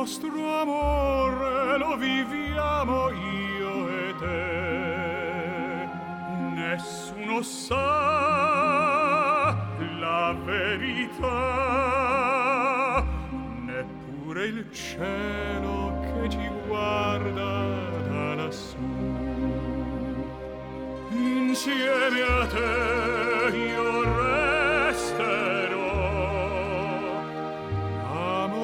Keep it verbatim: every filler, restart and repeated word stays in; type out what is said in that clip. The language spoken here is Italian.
nostro amore lo viviamo io e te. Nessuno sa la verità, neppure il cielo che ci guarda da lassù. Insieme a te io